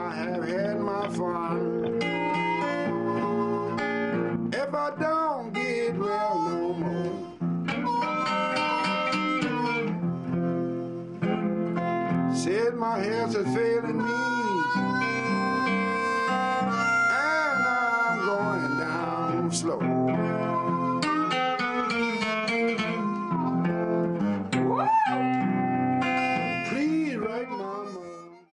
I have had my fun. If I don't get well no more, said my health is failing me.